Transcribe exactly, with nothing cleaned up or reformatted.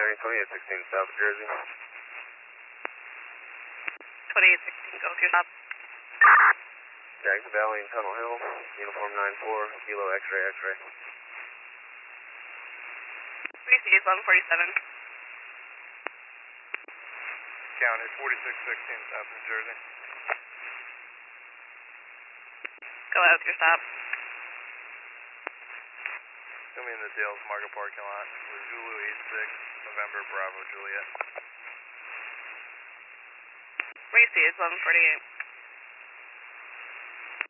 ninety, twenty-eight sixteen, South Jersey. twenty-eight sixteen, go with your stop. Jackson Valley and Tunnel Hill, uniform nine four, kilo X-ray, X-ray. three C, eleven forty-seven. County, forty-six sixteen, South New Jersey. Go out with your stop. Show me in the Dales Market parking lot for Zulu eight six, November Bravo Juliet. three C, eleven forty-eight.